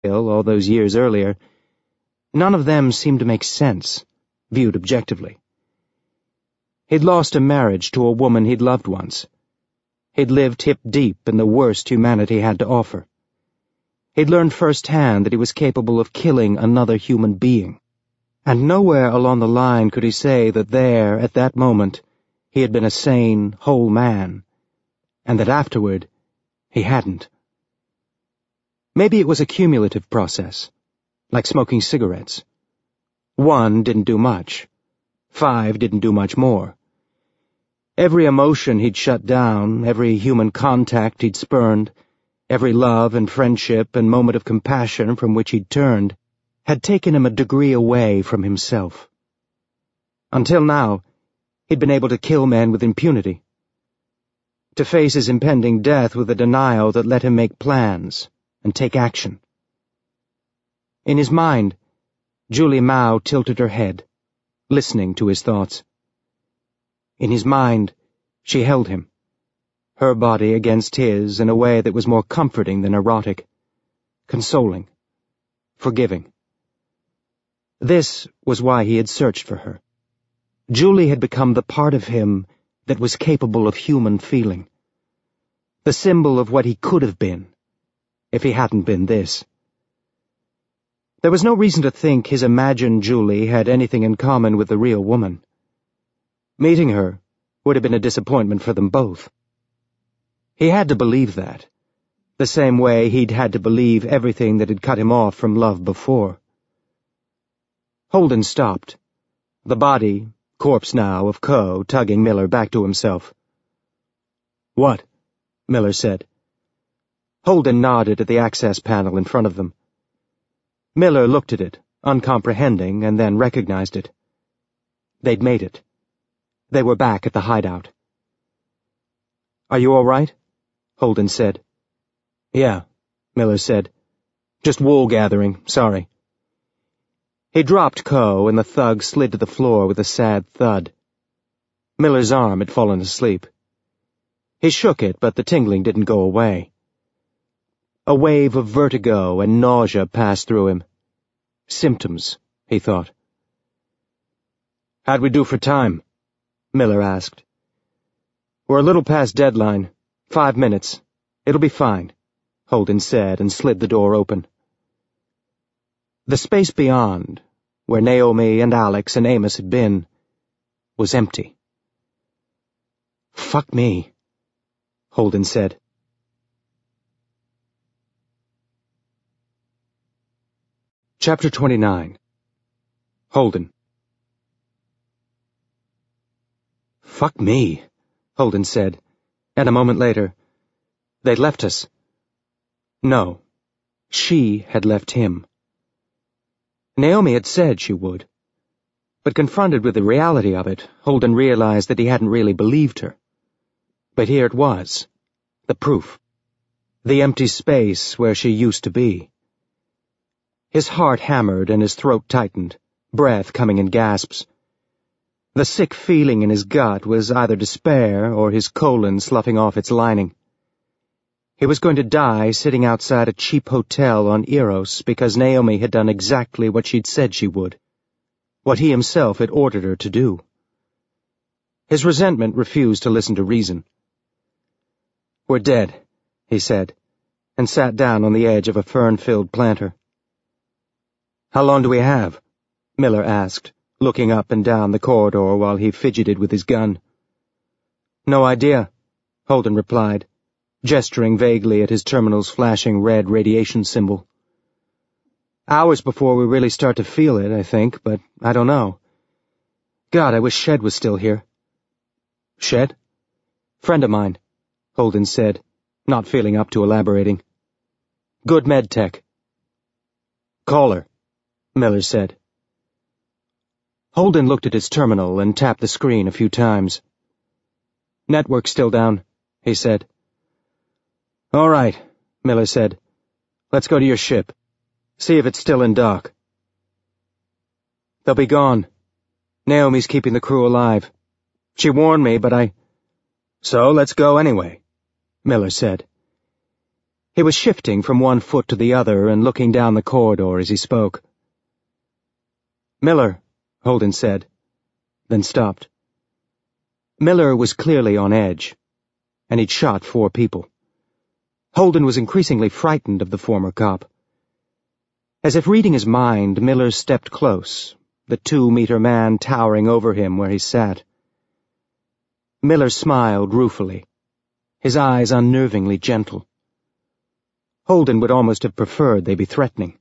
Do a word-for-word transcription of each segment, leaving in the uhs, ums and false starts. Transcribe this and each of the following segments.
all those years earlier, none of them seemed to make sense, viewed objectively. He'd lost a marriage to a woman he'd loved once. He'd lived hip-deep in the worst humanity had to offer. He'd learned firsthand that he was capable of killing another human being, and nowhere along the line could he say that there, at that moment, he had been a sane, whole man, and that afterward he hadn't. Maybe it was a cumulative process, like smoking cigarettes. One didn't do much. Five didn't do much more. Every emotion he'd shut down, every human contact he'd spurned, every love and friendship and moment of compassion from which he'd turned, had taken him a degree away from himself. Until now, he'd been able to kill men with impunity, to face his impending death with a denial that let him make plans and take action. In his mind, Julie Mao tilted her head, listening to his thoughts. In his mind, she held him, her body against his in a way that was more comforting than erotic, consoling, forgiving. This was why he had searched for her. Julie had become the part of him that was capable of human feeling, the symbol of what he could have been, if he hadn't been this. There was no reason to think his imagined Julie had anything in common with the real woman. Meeting her would have been a disappointment for them both. He had to believe that, the same way he'd had to believe everything that had cut him off from love before. Holden stopped, the body, corpse now, of Coe tugging Miller back to himself. "What?" Miller said. Holden nodded at the access panel in front of them. Miller looked at it, uncomprehending, and then recognized it. They'd made it. They were back at the hideout. "Are you all right?" Holden said. "Yeah," Miller said. "Just wool gathering, sorry." He dropped Coe, and the thug slid to the floor with a sad thud. Miller's arm had fallen asleep. He shook it, but the tingling didn't go away. A wave of vertigo and nausea passed through him. Symptoms, he thought. "How'd we do for time?" Miller asked. "We're a little past deadline. Five minutes. It'll be fine," Holden said, and slid the door open. The space beyond, where Naomi and Alex and Amos had been, was empty. "Fuck me," Holden said. Chapter twenty-nine. Holden. "Fuck me," Holden said, and a moment later, "They'd left us." No, she had left him. Naomi had said she would, but confronted with the reality of it, Holden realized that he hadn't really believed her. But here it was, the proof, the empty space where she used to be. His heart hammered and his throat tightened, breath coming in gasps. The sick feeling in his gut was either despair or his colon sloughing off its lining. He was going to die sitting outside a cheap hotel on Eros because Naomi had done exactly what she'd said she would, what he himself had ordered her to do. His resentment refused to listen to reason. "We're dead," he said, and sat down on the edge of a fern-filled planter. "How long do we have?" Miller asked, looking up and down the corridor while he fidgeted with his gun. "No idea," Holden replied, gesturing vaguely at his terminal's flashing red radiation symbol. "Hours before we really start to feel it, I think, but I don't know. God, I wish Shed was still here." "Shed?" "Friend of mine," Holden said, not feeling up to elaborating. "Good med tech." "Call her," Miller said. Holden looked at his terminal and tapped the screen a few times. "Network's still down," he said. "All right," Miller said. "Let's go to your ship. See if it's still in dock." "They'll be gone. Naomi's keeping the crew alive. She warned me, but I—" "So let's go anyway," Miller said. He was shifting from one foot to the other and looking down the corridor as he spoke. "Miller," Holden said, then stopped. Miller was clearly on edge, and he'd shot four people. Holden was increasingly frightened of the former cop. As if reading his mind, Miller stepped close, the two-meter man towering over him where he sat. Miller smiled ruefully, his eyes unnervingly gentle. Holden would almost have preferred they be threatening.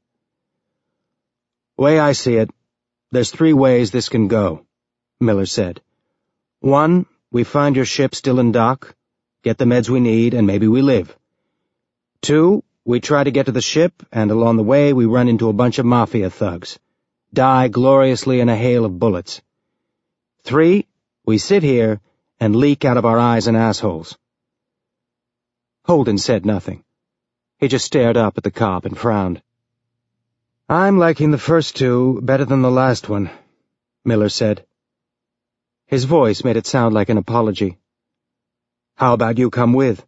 "Way I see it, there's three ways this can go," Miller said. "One, we find your ship still in dock, get the meds we need, and maybe we live. Two, we try to get to the ship, and along the way we run into a bunch of mafia thugs, die gloriously in a hail of bullets. Three, we sit here and leak out of our eyes and assholes." Holden said nothing. He just stared up at the cop and frowned. "I'm liking the first two better than the last one," Miller said. His voice made it sound like an apology. "How about you come with?"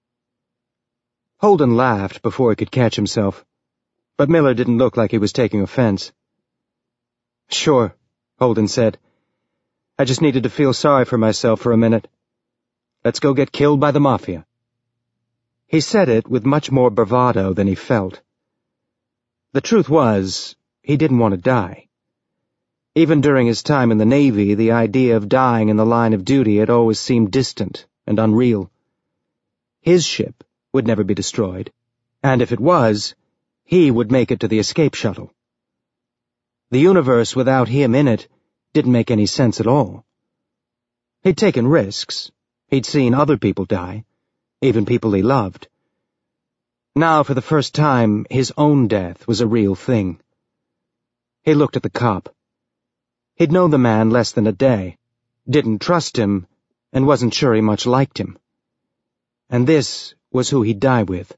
Holden laughed before he could catch himself, but Miller didn't look like he was taking offense. "Sure," Holden said. "I just needed to feel sorry for myself for a minute. Let's go get killed by the mafia." He said it with much more bravado than he felt. The truth was, he didn't want to die. Even during his time in the Navy, the idea of dying in the line of duty had always seemed distant and unreal. His ship would never be destroyed, and if it was, he would make it to the escape shuttle. The universe without him in it didn't make any sense at all. He'd taken risks. He'd seen other people die, even people he loved. Now, for the first time, his own death was a real thing. He looked at the cop. He'd known the man less than a day, didn't trust him, and wasn't sure he much liked him. And this was who he'd die with.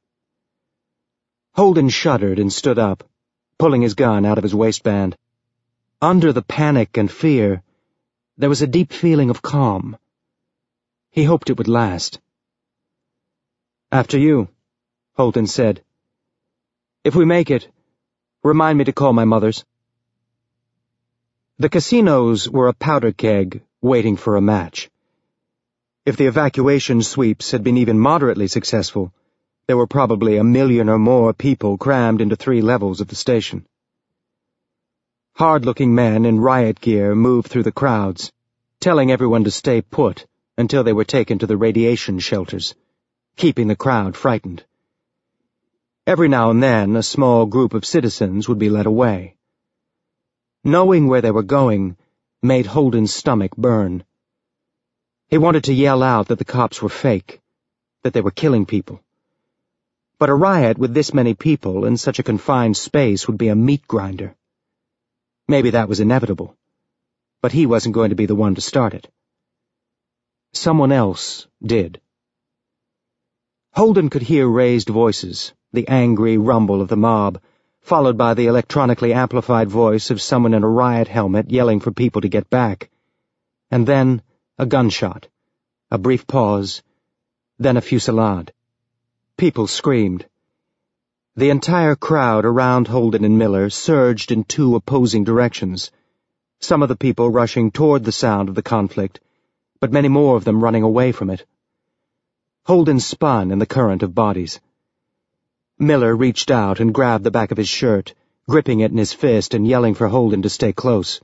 Holden shuddered and stood up, pulling his gun out of his waistband. Under the panic and fear, there was a deep feeling of calm. He hoped it would last. "After you," Holden said. "If we make it, remind me to call my mother's." The casinos were a powder keg waiting for a match. If the evacuation sweeps had been even moderately successful, there were probably a million or more people crammed into three levels of the station. Hard-looking men in riot gear moved through the crowds, telling everyone to stay put until they were taken to the radiation shelters, keeping the crowd frightened. Every now and then, a small group of citizens would be led away. Knowing where they were going made Holden's stomach burn. He wanted to yell out that the cops were fake, that they were killing people. But a riot with this many people in such a confined space would be a meat grinder. Maybe that was inevitable, but he wasn't going to be the one to start it. Someone else did. Holden could hear raised voices, the angry rumble of the mob, followed by the electronically amplified voice of someone in a riot helmet yelling for people to get back. And then a gunshot, a brief pause, then a fusillade. People screamed. The entire crowd around Holden and Miller surged in two opposing directions, some of the people rushing toward the sound of the conflict, but many more of them running away from it. Holden spun in the current of bodies. Miller reached out and grabbed the back of his shirt, gripping it in his fist and yelling for Holden to stay close.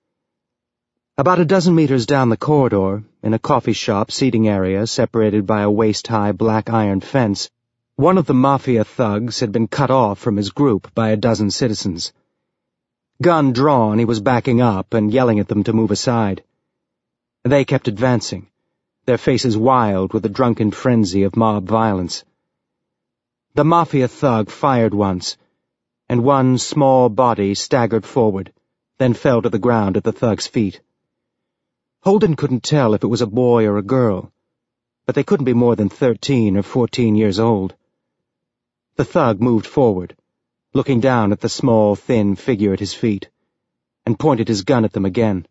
About a dozen meters down the corridor, in a coffee shop seating area separated by a waist-high black iron fence, one of the mafia thugs had been cut off from his group by a dozen citizens. Gun drawn, he was backing up and yelling at them to move aside. They kept advancing, their faces wild with the drunken frenzy of mob violence. The mafia thug fired once, and one small body staggered forward, then fell to the ground at the thug's feet. Holden couldn't tell if it was a boy or a girl, but they couldn't be more than thirteen or fourteen years old. The thug moved forward, looking down at the small, thin figure at his feet, and pointed his gun at them again.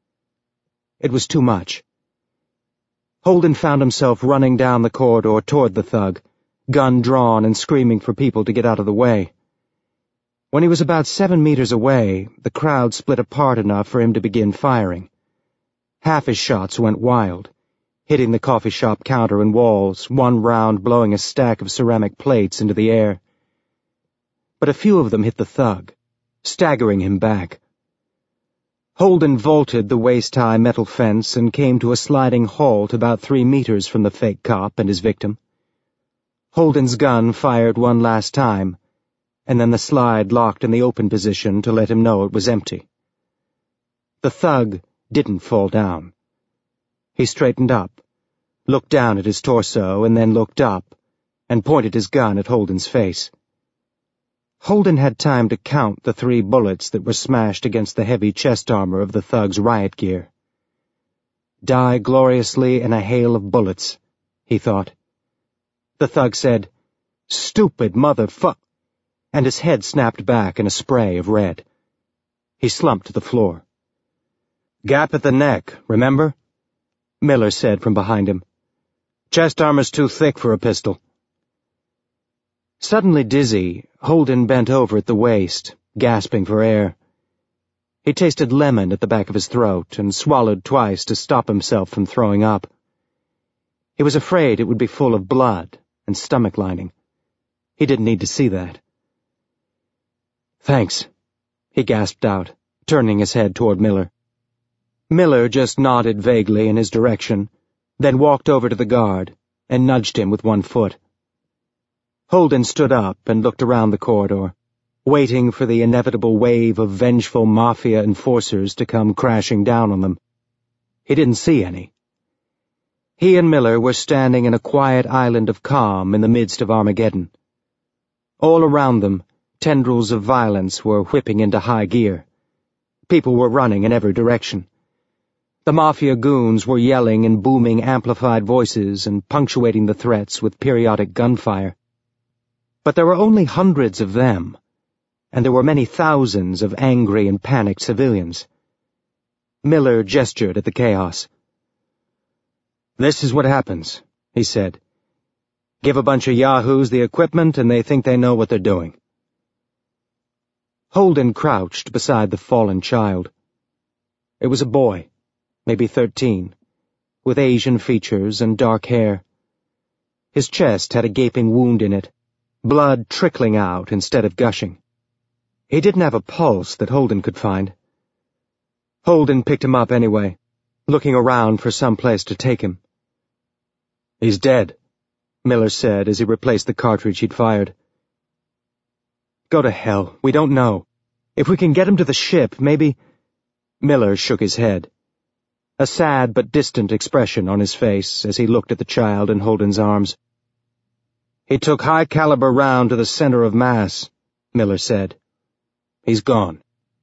It was too much. Holden found himself running down the corridor toward the thug, gun drawn and screaming for people to get out of the way. When he was about seven meters away, the crowd split apart enough for him to begin firing. Half his shots went wild, hitting the coffee shop counter and walls, one round blowing a stack of ceramic plates into the air. But a few of them hit the thug, staggering him back. Holden vaulted the waist-high metal fence and came to a sliding halt about three meters from the fake cop and his victim. Holden's gun fired one last time, and then the slide locked in the open position to let him know it was empty. The thug didn't fall down. He straightened up, looked down at his torso, and then looked up, and pointed his gun at Holden's face. Holden had time to count the three bullets that were smashed against the heavy chest armor of the thug's riot gear. Die gloriously in a hail of bullets, he thought. The thug said, "Stupid motherfuck," and his head snapped back in a spray of red. He slumped to the floor. "Gap at the neck, remember?" Miller said from behind him. "Chest armor's too thick for a pistol." Suddenly dizzy, Holden bent over at the waist, gasping for air. He tasted lemon at the back of his throat and swallowed twice to stop himself from throwing up. He was afraid it would be full of blood and stomach lining. He didn't need to see that. "Thanks," he gasped out, turning his head toward Miller. Miller just nodded vaguely in his direction, then walked over to the guard and nudged him with one foot. Holden stood up and looked around the corridor, waiting for the inevitable wave of vengeful mafia enforcers to come crashing down on them. He didn't see any. He and Miller were standing in a quiet island of calm in the midst of Armageddon. All around them, tendrils of violence were whipping into high gear. People were running in every direction. The mafia goons were yelling in booming amplified voices and punctuating the threats with periodic gunfire. But there were only hundreds of them, and there were many thousands of angry and panicked civilians. Miller gestured at the chaos. "This is what happens," he said. "Give a bunch of yahoos the equipment and they think they know what they're doing." Holden crouched beside the fallen child. It was a boy, maybe thirteen, with Asian features and dark hair. His chest had a gaping wound in it, blood trickling out instead of gushing. He didn't have a pulse that Holden could find. Holden picked him up anyway, looking around for some place to take him. "He's dead," Miller said as he replaced the cartridge he'd fired. "Go to hell, we don't know. If we can get him to the ship, maybe—" Miller shook his head, a sad but distant expression on his face as he looked at the child in Holden's arms. "He took high-caliber round to the center of mass," Miller said. "He's gone."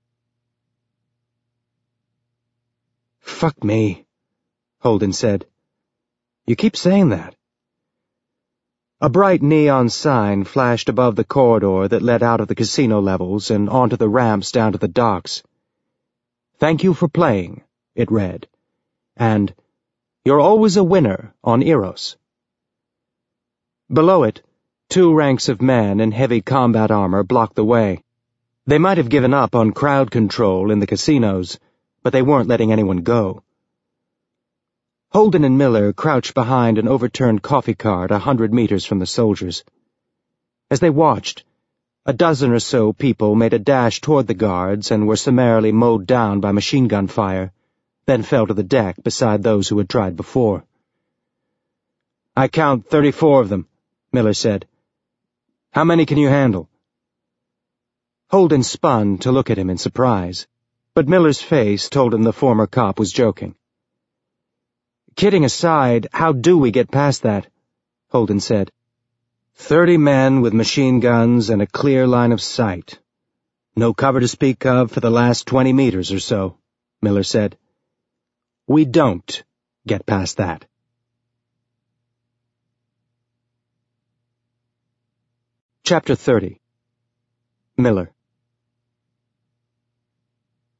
"Fuck me," Holden said. "You keep saying that." A bright neon sign flashed above the corridor that led out of the casino levels and onto the ramps down to the docks. "Thank you for playing," it read, and "You're always a winner on Eros." Below it, two ranks of men in heavy combat armor blocked the way. They might have given up on crowd control in the casinos, but they weren't letting anyone go. Holden and Miller crouched behind an overturned coffee cart a hundred meters from the soldiers. As they watched, a dozen or so people made a dash toward the guards and were summarily mowed down by machine gun fire, then fell to the deck beside those who had tried before. "I count thirty-four of them," Miller said. "How many can you handle?" Holden spun to look at him in surprise, but Miller's face told him the former cop was joking. "Kidding aside, how do we get past that?" Holden said. Thirty men with machine guns and a clear line of sight. No cover to speak of for the last twenty meters or so," Miller said. "We don't get past that." Chapter thirty. Miller.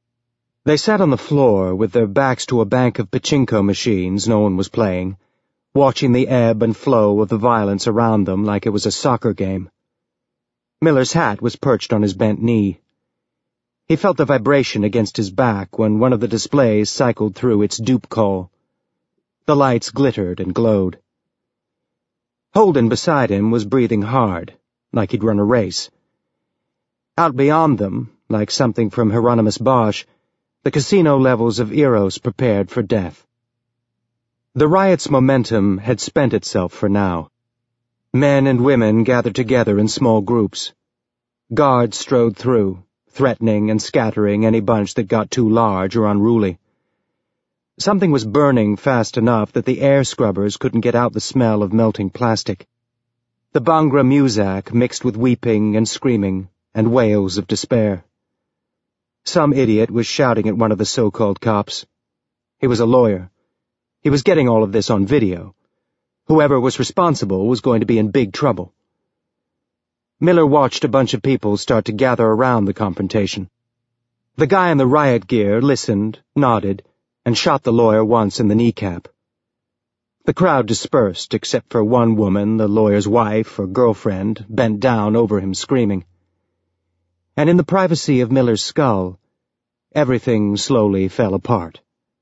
They sat on the floor with their backs to a bank of pachinko machines no one was playing, watching the ebb and flow of the violence around them like it was a soccer game. Miller's hat was perched on his bent knee. He felt the vibration against his back when one of the displays cycled through its dupe call. The lights glittered and glowed. Holden beside him was breathing hard, like he'd run a race. Out beyond them, like something from Hieronymus Bosch, the casino levels of Eros prepared for death. The riot's momentum had spent itself for now. Men and women gathered together in small groups. Guards strode through, threatening and scattering any bunch that got too large or unruly. Something was burning fast enough that the air scrubbers couldn't get out the smell of melting plastic. The Bhangra Muzak mixed with weeping and screaming and wails of despair. Some idiot was shouting at one of the so-called cops. He was a lawyer. He was getting all of this on video. Whoever was responsible was going to be in big trouble. Miller watched a bunch of people start to gather around the confrontation. The guy in the riot gear listened, nodded, and shot the lawyer once in the kneecap. The crowd dispersed except for one woman, the lawyer's wife or girlfriend, bent down over him screaming. And in the privacy of Miller's skull, everything slowly fell apart.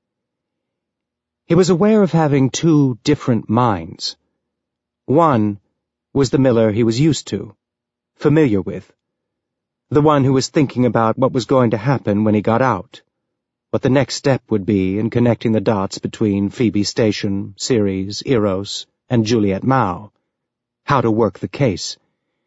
He was aware of having two different minds. One was the Miller he was used to, familiar with, the one who was thinking about what was going to happen when he got out, what the next step would be in connecting the dots between Phoebe Station, Ceres, Eros, and Juliet Mao, how to work the case.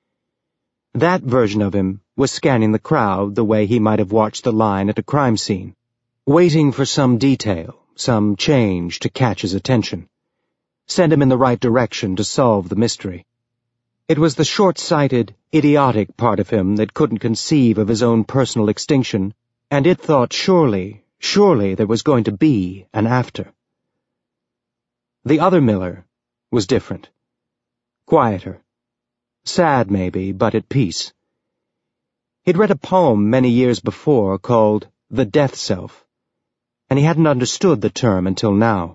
That version of him was scanning the crowd the way he might have watched the line at a crime scene, waiting for some detail, some change to catch his attention, send him in the right direction to solve the mystery. It was the short-sighted, idiotic part of him that couldn't conceive of his own personal extinction, and it thought surely, surely there was going to be an after. The other Miller was different. Quieter. Sad, maybe, but at peace. He'd read a poem many years before called The Death Self, and he hadn't understood the term until now.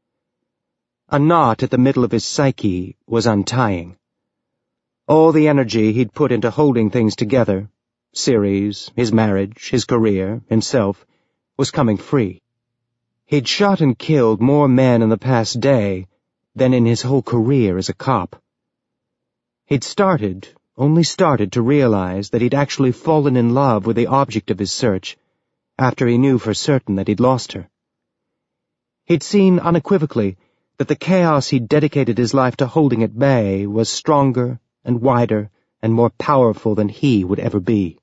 A knot at the middle of his psyche was untying. All the energy he'd put into holding things together, Ceres, his marriage, his career, himself, was coming free. He'd shot and killed more men in the past day than in his whole career as a cop. He'd started, only started to realize that he'd actually fallen in love with the object of his search after he knew for certain that he'd lost her. He'd seen unequivocally that the chaos he'd dedicated his life to holding at bay was stronger and wider and more powerful than he would ever be.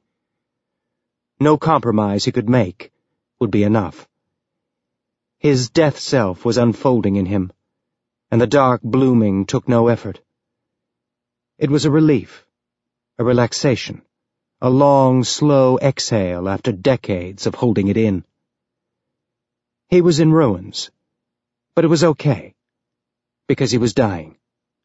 No compromise he could make would be enough. His death self was unfolding in him, and the dark blooming took no effort. It was a relief, a relaxation, a long, slow exhale after decades of holding it in. He was in ruins, but it was okay, because he was dying.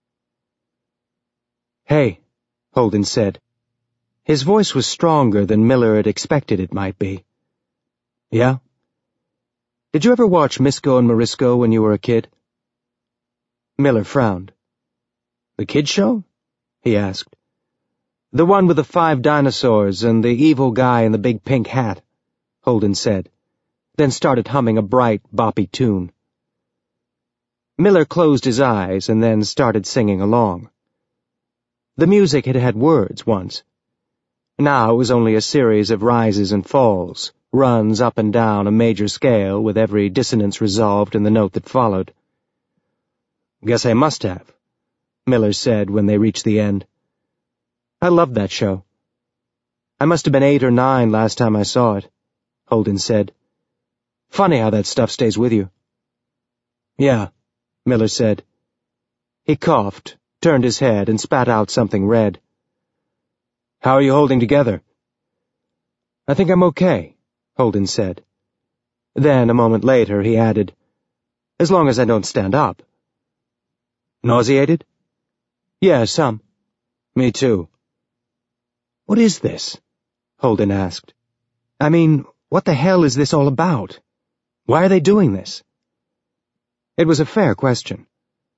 "Hey," Holden said. His voice was stronger than Miller had expected it might be. "Yeah? Did you ever watch Misko and Morisco when you were a kid?" Miller frowned. "The kid show?" he asked. "The one with the five dinosaurs and the evil guy in the big pink hat," Holden said, then started humming a bright, boppy tune. Miller closed his eyes and then started singing along. The music had had words once. Now it was only a series of rises and falls, runs up and down a major scale with every dissonance resolved in the note that followed. "Guess I must have," Miller said when they reached the end. "I loved that show." "I must have been eight or nine last time I saw it," Holden said. "Funny how that stuff stays with you." "Yeah," Miller said. He coughed, turned his head, and spat out something red. "How are you holding together?" "I think I'm okay," Holden said. Then, a moment later, he added, "As long as I don't stand up." "Nauseated?" "Yeah, some." "Me too." "What is this?" Holden asked. "I mean, what the hell is this all about? Why are they doing this?" It was a fair question.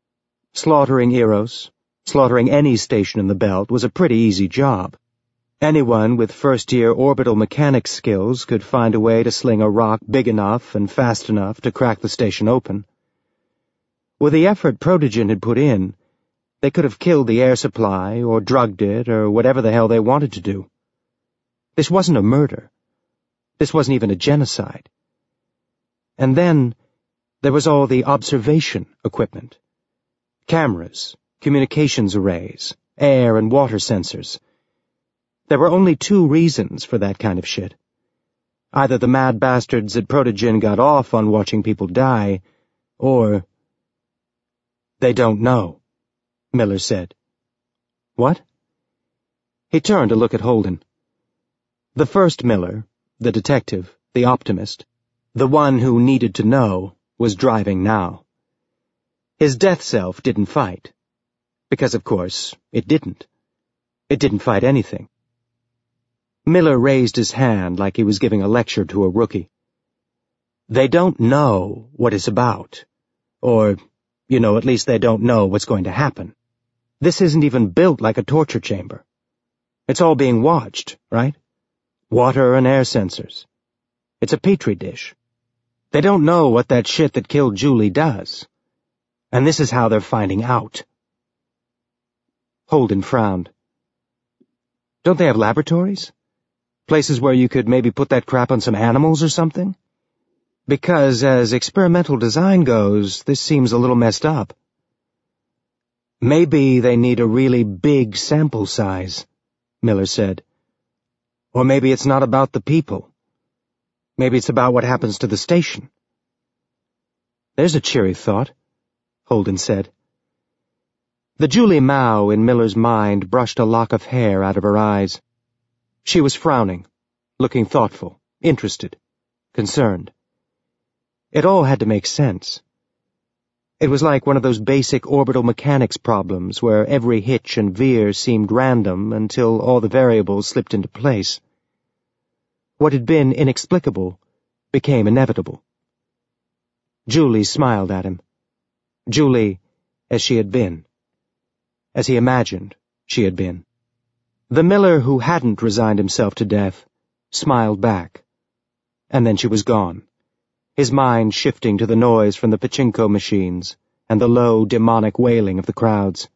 Slaughtering Eros, slaughtering any station in the belt, was a pretty easy job. Anyone with first-year orbital mechanics skills could find a way to sling a rock big enough and fast enough to crack the station open. With the effort Protogen had put in, they could have killed the air supply or drugged it or whatever the hell they wanted to do. This wasn't a murder. This wasn't even a genocide. And then there was all the observation equipment. Cameras, communications arrays, air and water sensors. There were only two reasons for that kind of shit. Either the mad bastards at Protogen got off on watching people die, or... They don't know, Miller said. What? He turned to look at Holden. The first Miller, the detective, the optimist, the one who needed to know, was driving now. His death self didn't fight. Because, of course, it didn't. It didn't fight anything. Miller raised his hand like he was giving a lecture to a rookie. They don't know what it's about. Or, you know, at least they don't know what's going to happen. This isn't even built like a torture chamber. It's all being watched, right? Water and air sensors. It's a petri dish. They don't know what that shit that killed Julie does. And this is how they're finding out. Holden frowned. Don't they have laboratories? Places where you could maybe put that crap on some animals or something? Because, as experimental design goes, this seems a little messed up. Maybe they need a really big sample size, Miller said. Or maybe it's not about the people. Maybe it's about what happens to the station. There's a cheery thought, Holden said. The Julie Mao in Miller's mind brushed a lock of hair out of her eyes. She was frowning, looking thoughtful, interested, concerned. It all had to make sense. It was like one of those basic orbital mechanics problems where every hitch and veer seemed random until all the variables slipped into place. What had been inexplicable became inevitable. Julie smiled at him. Julie, as she had been. As he imagined she had been. The Miller who hadn't resigned himself to death smiled back. And then she was gone, his mind shifting to the noise from the pachinko machines and the low, demonic wailing of the crowds.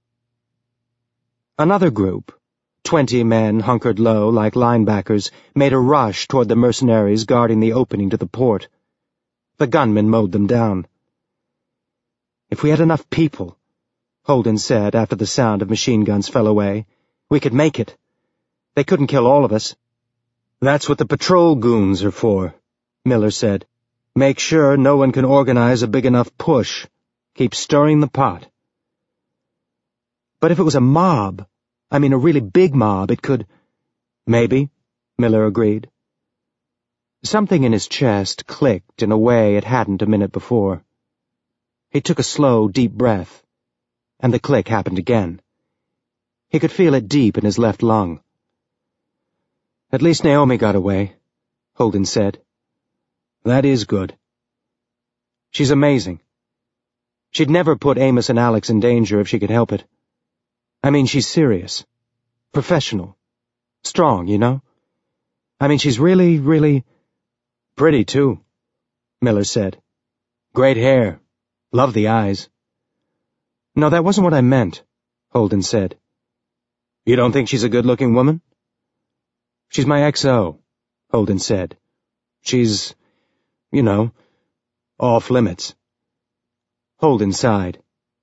Another group, twenty men hunkered low like linebackers, made a rush toward the mercenaries guarding the opening to the port. The gunmen mowed them down. If we had enough people, Holden said after the sound of machine guns fell away, we could make it. They couldn't kill all of us. That's what the patrol goons are for, Miller said. Make sure no one can organize a big enough push. Keep stirring the pot. But if it was a mob, I mean a really big mob, it could... Maybe, Miller agreed. Something in his chest clicked in a way it hadn't a minute before. He took a slow, deep breath, and the click happened again. He could feel it deep in his left lung. At least Naomi got away, Holden said. That is good. She's amazing. She'd never put Amos and Alex in danger if she could help it. I mean, she's serious. Professional. Strong, you know? I mean, she's really, really... pretty, too, Miller said. Great hair. Love the eyes. No, that wasn't what I meant, Holden said. You don't think she's a good-looking woman? She's my X O, Holden said. She's, you know, off limits. Holden sighed.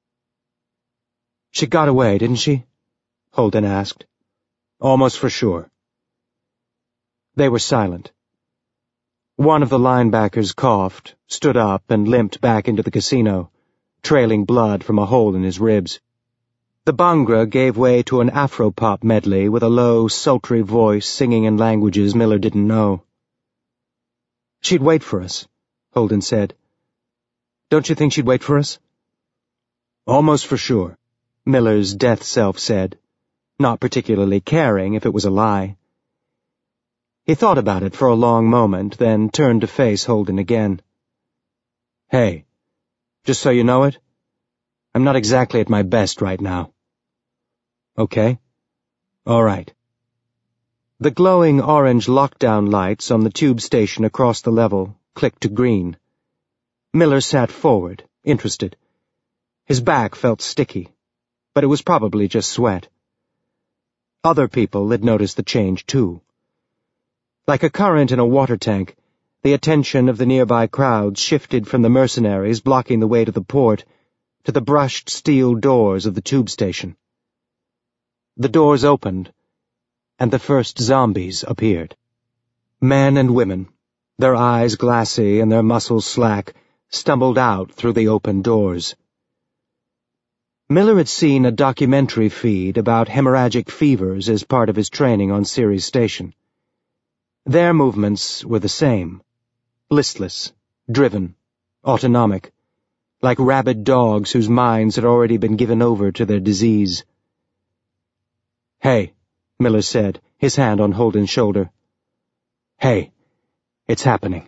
She got away, didn't she? Holden asked. Almost for sure. They were silent. One of the linebackers coughed, stood up, and limped back into the casino, trailing blood from a hole in his ribs. The Bhangra gave way to an Afro-pop medley with a low, sultry voice singing in languages Miller didn't know. She'd wait for us, Holden said. Don't you think she'd wait for us? Almost for sure, Miller's death self said, not particularly caring if it was a lie. He thought about it for a long moment, then turned to face Holden again. Hey, just so you know it, I'm not exactly at my best right now. Okay. All right. The glowing orange lockdown lights on the tube station across the level clicked to green. Miller sat forward, interested. His back felt sticky, but it was probably just sweat. Other people had noticed the change too. Like a current in a water tank, the attention of the nearby crowds shifted from the mercenaries blocking the way to the port to the brushed steel doors of the tube station. The doors opened, and the first zombies appeared. Men and women, their eyes glassy and their muscles slack, stumbled out through the open doors. Miller had seen a documentary feed about hemorrhagic fevers as part of his training on Ceres Station. Their movements were the same, listless, driven, autonomic, like rabid dogs whose minds had already been given over to their disease. "Hey," Miller said, his hand on Holden's shoulder. "Hey, it's happening."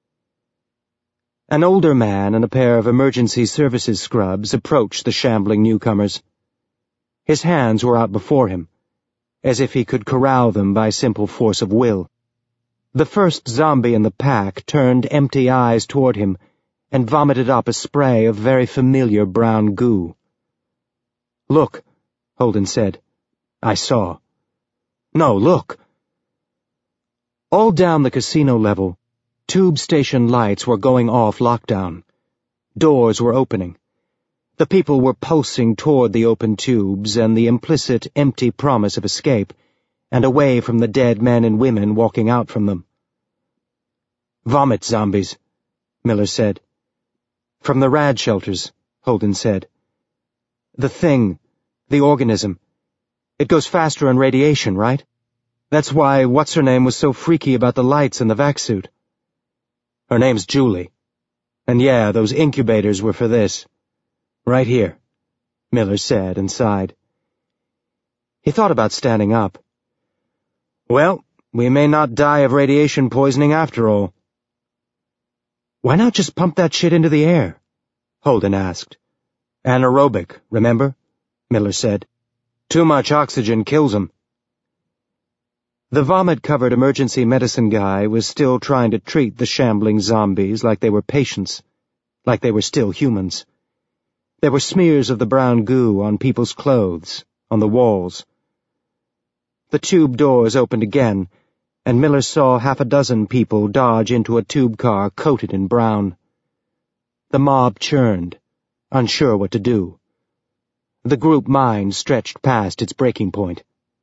An older man in a pair of emergency services scrubs approached the shambling newcomers. His hands were out before him, as if he could corral them by simple force of will. The first zombie in the pack turned empty eyes toward him and vomited up a spray of very familiar brown goo. "Look," Holden said. "I saw." "No, look." All down the casino level, tube station lights were going off lockdown. Doors were opening. The people were pulsing toward the open tubes and the implicit, empty promise of escape, and away from the dead men and women walking out from them. "Vomit zombies," Miller said. "From the rad shelters," Holden said. "The thing, the organism, it goes faster on radiation, right? That's why what's-her-name was so freaky about the lights in the vac suit." "Her name's Julie. And yeah, those incubators were for this. Right here," Miller said and sighed. He thought about standing up. "Well, we may not die of radiation poisoning after all." "Why not just pump that shit into the air?" Holden asked. "Anaerobic, remember?" Miller said. "Too much oxygen kills 'em." The vomit-covered emergency medicine guy was still trying to treat the shambling zombies like they were patients, like they were still humans. There were smears of the brown goo on people's clothes, on the walls. The tube doors opened again, and Miller saw half a dozen people dodge into a tube car coated in brown. The mob churned, unsure what to do. The group mind stretched past its breaking point.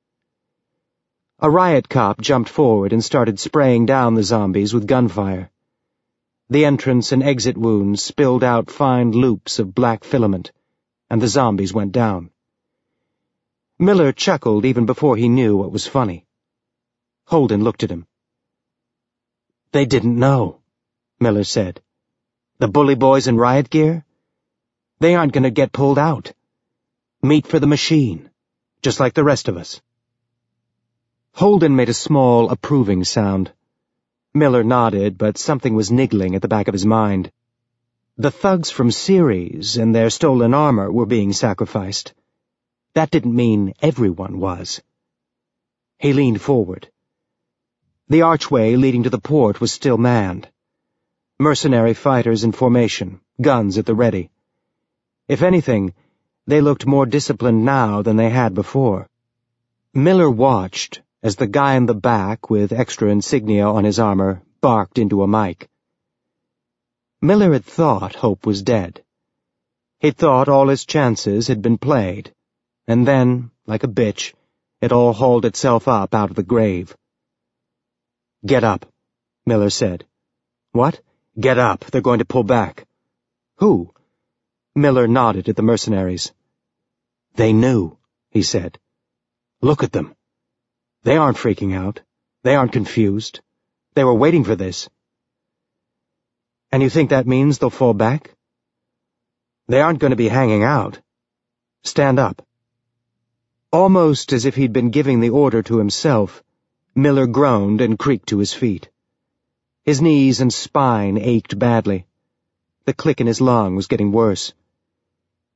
A riot cop jumped forward and started spraying down the zombies with gunfire. The entrance and exit wounds spilled out fine loops of black filament, and the zombies went down. Miller chuckled even before he knew what was funny. Holden looked at him. "They didn't know," Miller said. "The bully boys in riot gear? They aren't going to get pulled out. Meat for the machine, just like the rest of us." Holden made a small, approving sound. Miller nodded, but something was niggling at the back of his mind. The thugs from Ceres and their stolen armor were being sacrificed. That didn't mean everyone was. He leaned forward. The archway leading to the port was still manned. Mercenary fighters in formation, guns at the ready. If anything, they looked more disciplined now than they had before. Miller watched as the guy in the back with extra insignia on his armor barked into a mic. Miller had thought Hope was dead. He'd thought all his chances had been played, and then, like a bitch, it all hauled itself up out of the grave. "Get up," Miller said. "What? Get up, they're going to pull back." "Who?" Miller nodded at the mercenaries. "They knew," he said. "Look at them. They aren't freaking out. They aren't confused. They were waiting for this." "And you think that means they'll fall back?" "They aren't going to be hanging out. Stand up." Almost as if he'd been giving the order to himself, Miller groaned and creaked to his feet. His knees and spine ached badly. The click in his lung was getting worse.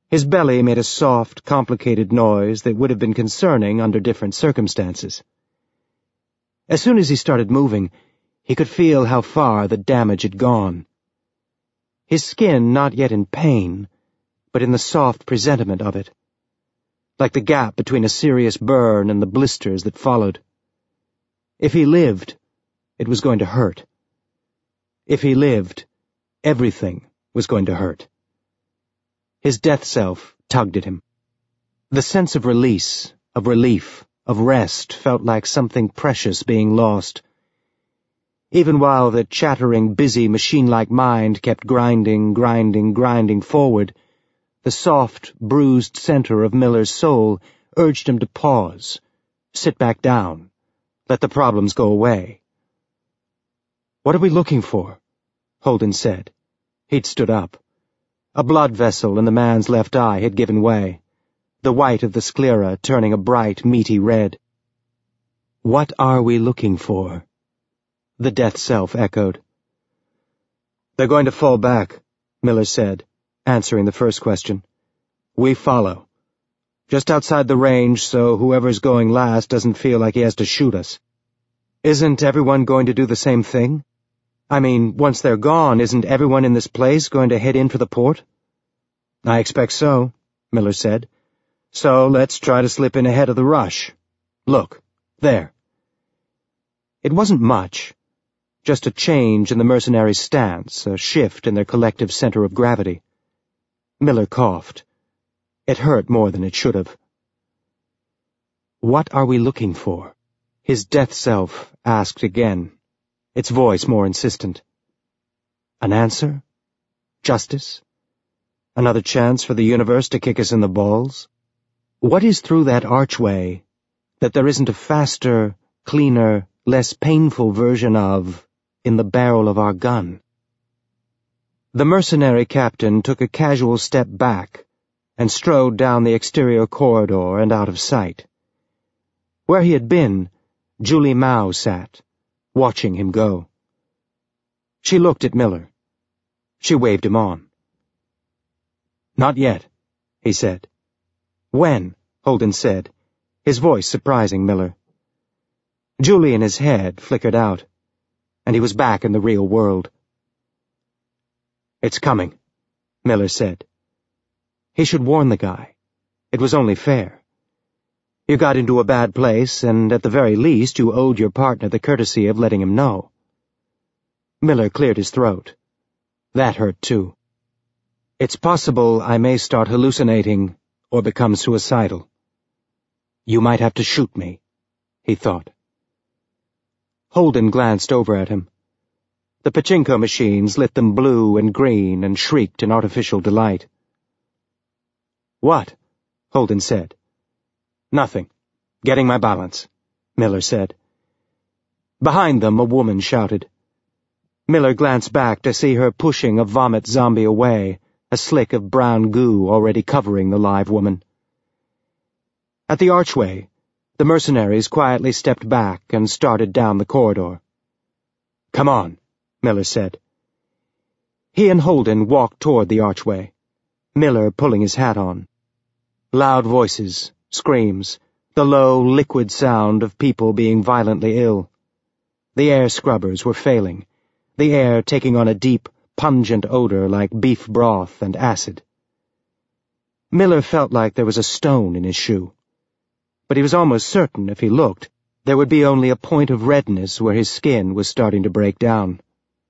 His belly made a soft, complicated noise that would have been concerning under different circumstances. As soon as he started moving, he could feel how far the damage had gone. His skin not yet in pain, but in the soft presentiment of it, like the gap between a serious burn and the blisters that followed. If he lived, it was going to hurt. If he lived, everything was going to hurt. His death self tugged at him. The sense of release, of relief, of rest felt like something precious being lost. Even while the chattering, busy, machine-like mind kept grinding, grinding, grinding forward, the soft, bruised center of Miller's soul urged him to pause, sit back down, let the problems go away. "What are we looking for?" Holden said. He'd stood up. A blood vessel in the man's left eye had given way, the white of the sclera turning a bright, meaty red. "What are we looking for?" The death self echoed. "They're going to fall back," Miller said, answering the first question. "We follow. Just outside the range so whoever's going last doesn't feel like he has to shoot us." "Isn't everyone going to do the same thing? I mean, once they're gone, isn't everyone in this place going to head in for the port?" "I expect so," Miller said. "So let's try to slip in ahead of the rush. Look, there." It wasn't much, just a change in the mercenaries' stance, a shift in their collective center of gravity. Miller coughed. It hurt more than it should have. "What are we looking for?" His death self asked again, its voice more insistent. "An answer? Justice? Another chance for the universe to kick us in the balls? What is through that archway that there isn't a faster, cleaner, less painful version of in the barrel of our gun?" The mercenary captain took a casual step back and strode down the exterior corridor and out of sight. Where he had been, Julie Mao sat, watching him go. She looked at Miller. She waved him on. "Not yet," he said. "When?" Holden said, his voice surprising Miller. Julie in his head flickered out, and he was back in the real world. "It's coming," Miller said. He should warn the guy. It was only fair. You got into a bad place, and at the very least you owed your partner the courtesy of letting him know. Miller cleared his throat. That hurt too. "It's possible I may start hallucinating or become suicidal. You might have to shoot me," he thought. Holden glanced over at him. The pachinko machines lit them blue and green and shrieked in artificial delight. "What?" Holden said. "Nothing. Getting my balance," Miller said. Behind them, a woman shouted. Miller glanced back to see her pushing a vomit zombie away, a slick of brown goo already covering the live woman. At the archway, the mercenaries quietly stepped back and started down the corridor. "Come on," Miller said. He and Holden walked toward the archway, Miller pulling his hat on. Loud voices, screams, the low, liquid sound of people being violently ill. The air scrubbers were failing, the air taking on a deep, pungent odor like beef broth and acid. Miller felt like there was a stone in his shoe, but he was almost certain if he looked, there would be only a point of redness where his skin was starting to break down.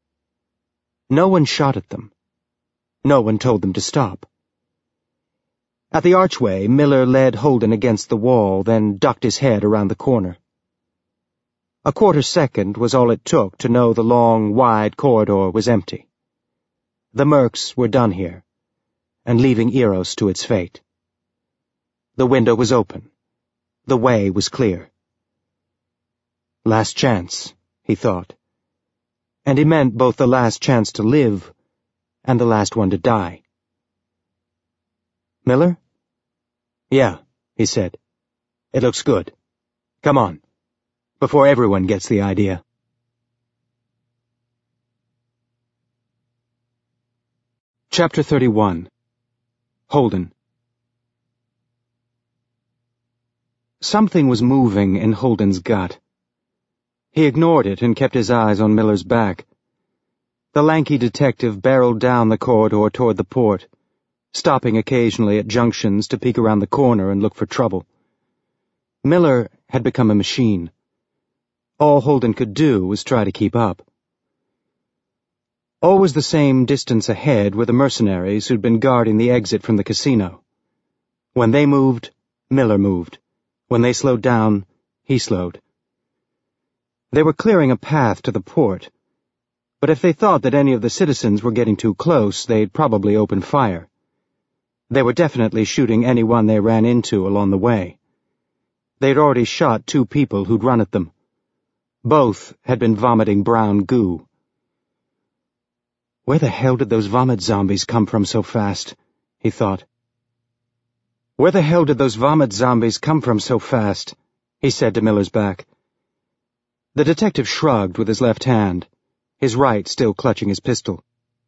No one shot at them. No one told them to stop. At the archway, Miller led Holden against the wall, then ducked his head around the corner. A quarter second was all it took to know the long, wide corridor was empty. The mercs were done here, and leaving Eros to its fate. The window was open. The way was clear. Last chance, he thought. And he meant both the last chance to live and the last one to die. "Miller?" "Yeah," he said. "It looks good. Come on, before everyone gets the idea." Chapter thirty-one. Holden. Something was moving in Holden's gut. He ignored it and kept his eyes on Miller's back. The lanky detective barreled down the corridor toward the port, stopping occasionally at junctions to peek around the corner and look for trouble. Miller had become a machine. All Holden could do was try to keep up. Always the same distance ahead were the mercenaries who'd been guarding the exit from the casino. When they moved, Miller moved. When they slowed down, he slowed. They were clearing a path to the port, but if they thought that any of the citizens were getting too close, they'd probably open fire. They were definitely shooting anyone they ran into along the way. They'd already shot two people who'd run at them. Both had been vomiting brown goo. Where the hell did those vomit zombies come from so fast? He thought. Where the hell did those vomit zombies come from so fast? He said to Miller's back. The detective shrugged with his left hand, his right still clutching his pistol.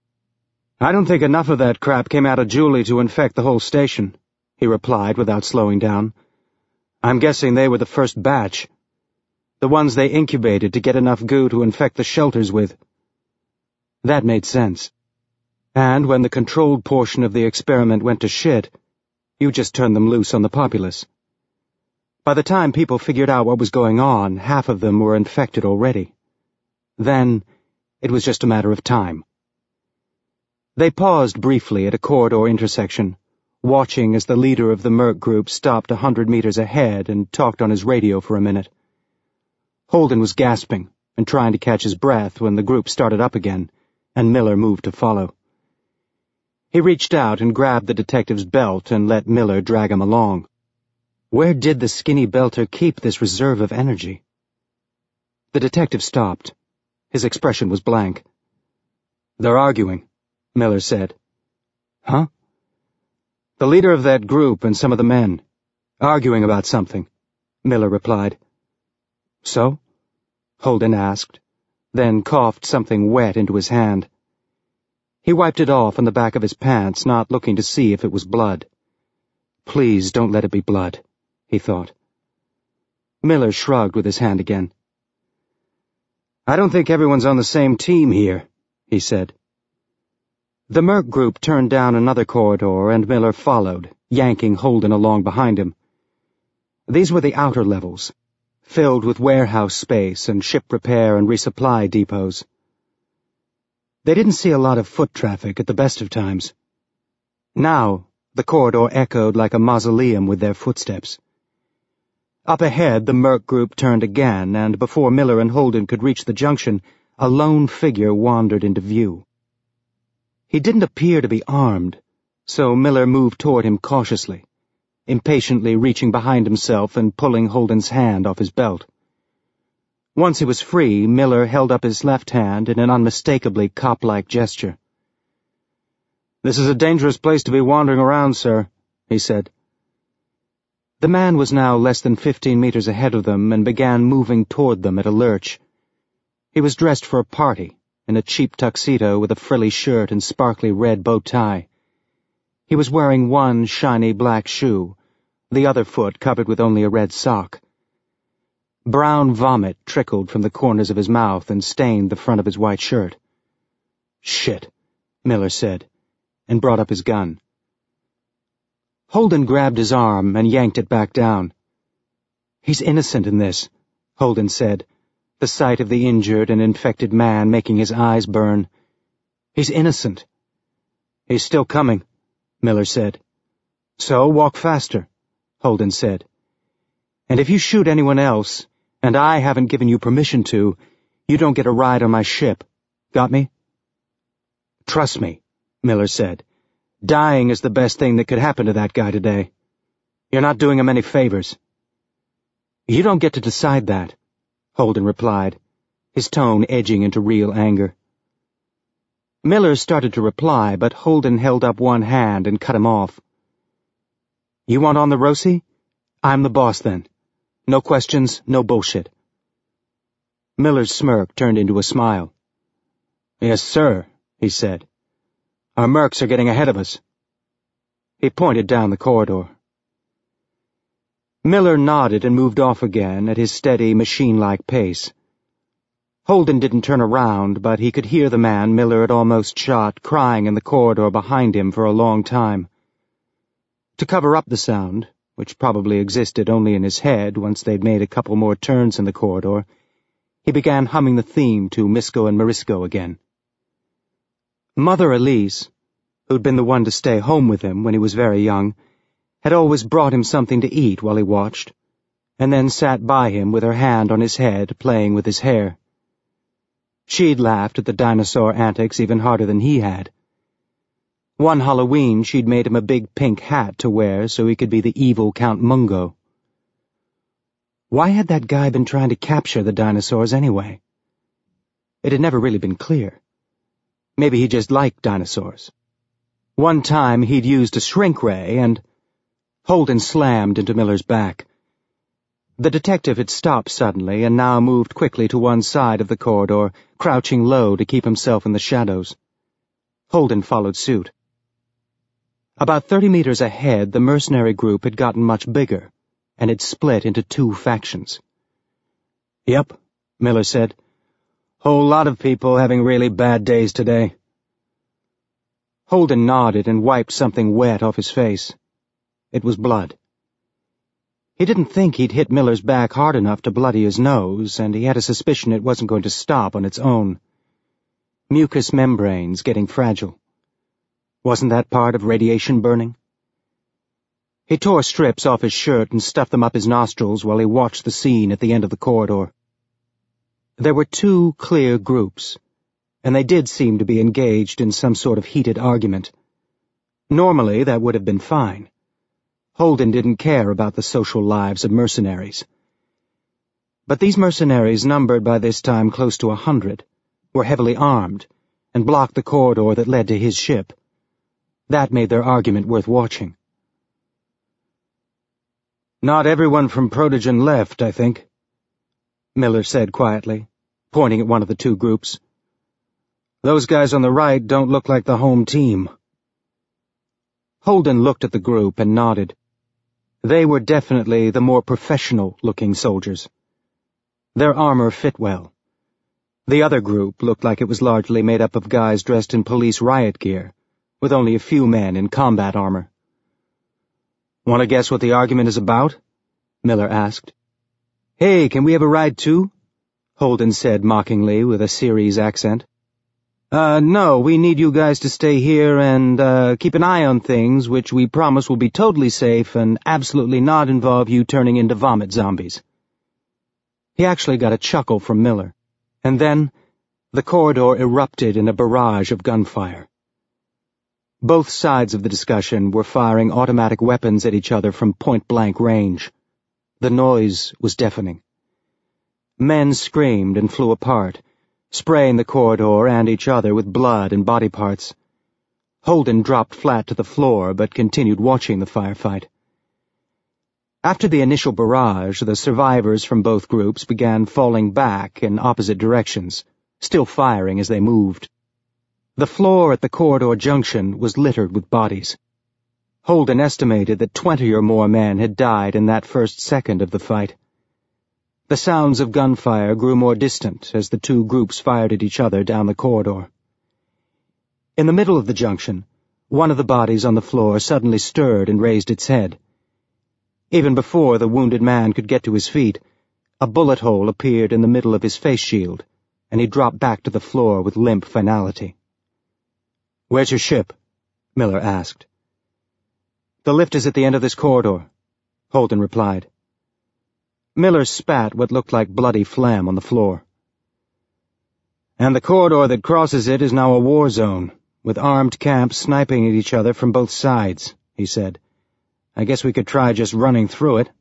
I don't think enough of that crap came out of Julie to infect the whole station, he replied without slowing down. I'm guessing they were the first batch. The ones they incubated to get enough goo to infect the shelters with. That made sense. And when the controlled portion of the experiment went to shit, you just turned them loose on the populace. By the time people figured out what was going on, half of them were infected already. Then, it was just a matter of time. They paused briefly at a corridor intersection, watching as the leader of the Merc group stopped a hundred meters ahead and talked on his radio for a minute. Holden was gasping and trying to catch his breath when the group started up again, and Miller moved to follow. He reached out and grabbed the detective's belt and let Miller drag him along. Where did the skinny belter keep this reserve of energy? The detective stopped. His expression was blank. They're arguing, Miller said. Huh? The leader of that group and some of the men. Arguing about something, Miller replied. So? Holden asked, then coughed something wet into his hand. He wiped it off on the back of his pants, not looking to see if it was blood. Please don't let it be blood, he thought. Miller shrugged with his hand again. I don't think everyone's on the same team here, he said. The Merc group turned down another corridor and Miller followed, yanking Holden along behind him. These were the outer levels, filled with warehouse space and ship repair and resupply depots. They didn't see a lot of foot traffic at the best of times. Now, the corridor echoed like a mausoleum with their footsteps. Up ahead, the Merc group turned again, and before Miller and Holden could reach the junction, a lone figure wandered into view. He didn't appear to be armed, so Miller moved toward him cautiously, impatiently reaching behind himself and pulling Holden's hand off his belt. Once he was free, Miller held up his left hand in an unmistakably cop-like gesture. This is a dangerous place to be wandering around, sir, he said. The man was now less than fifteen meters ahead of them and began moving toward them at a lurch. He was dressed for a party, in a cheap tuxedo with a frilly shirt and sparkly red bow tie. He was wearing one shiny black shoe, the other foot covered with only a red sock. Brown vomit trickled from the corners of his mouth and stained the front of his white shirt. Shit, Miller said, and brought up his gun. Holden grabbed his arm and yanked it back down. He's innocent in this, Holden said, the sight of the injured and infected man making his eyes burn. He's innocent. He's still coming, Miller said. So walk faster, Holden said. And if you shoot anyone else, and I haven't given you permission to, you don't get a ride on my ship. Got me? Trust me, Miller said. Dying is the best thing that could happen to that guy today. You're not doing him any favors. You don't get to decide that, Holden replied, his tone edging into real anger. Miller started to reply, but Holden held up one hand and cut him off. You want on the Rosie? I'm the boss then. No questions, no bullshit. Miller's smirk turned into a smile. Yes, sir, he said. Our mercs are getting ahead of us. He pointed down the corridor. Miller nodded and moved off again at his steady, machine-like pace. Holden didn't turn around, but he could hear the man Miller had almost shot crying in the corridor behind him for a long time. To cover up the sound, which probably existed only in his head once they'd made a couple more turns in the corridor, he began humming the theme to Misko and Morisco again. Mother Elise, who'd been the one to stay home with him when he was very young, had always brought him something to eat while he watched, and then sat by him with her hand on his head, playing with his hair. She'd laughed at the dinosaur antics even harder than he had. One Halloween she'd made him a big pink hat to wear so he could be the evil Count Mungo. Why had that guy been trying to capture the dinosaurs anyway? It had never really been clear. Maybe he just liked dinosaurs. One time he'd used a shrink ray and... Holden slammed into Miller's back. The detective had stopped suddenly and now moved quickly to one side of the corridor, crouching low to keep himself in the shadows. Holden followed suit. About thirty meters ahead, the mercenary group had gotten much bigger, and had split into two factions. "Yep," Miller said. "Whole lot of people having really bad days today." Holden nodded and wiped something wet off his face. It was blood. He didn't think he'd hit Miller's back hard enough to bloody his nose, and he had a suspicion it wasn't going to stop on its own. Mucous membranes getting fragile. Wasn't that part of radiation burning? He tore strips off his shirt and stuffed them up his nostrils while he watched the scene at the end of the corridor. There were two clear groups, and they did seem to be engaged in some sort of heated argument. Normally, that would have been fine. Holden didn't care about the social lives of mercenaries. But these mercenaries, numbered by this time close to a hundred, were heavily armed and blocked the corridor that led to his ship. That made their argument worth watching. "Not everyone from Protogen left, I think," Miller said quietly, pointing at one of the two groups. "Those guys on the right don't look like the home team." Holden looked at the group and nodded. They were definitely the more professional-looking soldiers. Their armor fit well. The other group looked like it was largely made up of guys dressed in police riot gear, with only a few men in combat armor. "Want to guess what the argument is about?" Miller asked. "Hey, can we have a ride too?" Holden said mockingly with a Ceres accent. Uh, no, we need you guys to stay here and, uh, keep an eye on things, which we promise will be totally safe and absolutely not involve you turning into vomit zombies." He actually got a chuckle from Miller, and then the corridor erupted in a barrage of gunfire. Both sides of the discussion were firing automatic weapons at each other from point-blank range. The noise was deafening. Men screamed and flew apart, spraying the corridor and each other with blood and body parts. Holden dropped flat to the floor but continued watching the firefight. After the initial barrage, the survivors from both groups began falling back in opposite directions, still firing as they moved. The floor at the corridor junction was littered with bodies. Holden estimated that twenty or more men had died in that first second of the fight. The sounds of gunfire grew more distant as the two groups fired at each other down the corridor. In the middle of the junction, one of the bodies on the floor suddenly stirred and raised its head. Even before the wounded man could get to his feet, a bullet hole appeared in the middle of his face shield, and he dropped back to the floor with limp finality. "Where's your ship?" Miller asked. "The lift is at the end of this corridor," Holden replied. Miller spat what looked like bloody phlegm on the floor. "And the corridor that crosses it is now a war zone, with armed camps sniping at each other from both sides," he said. "I guess we could try just running through it."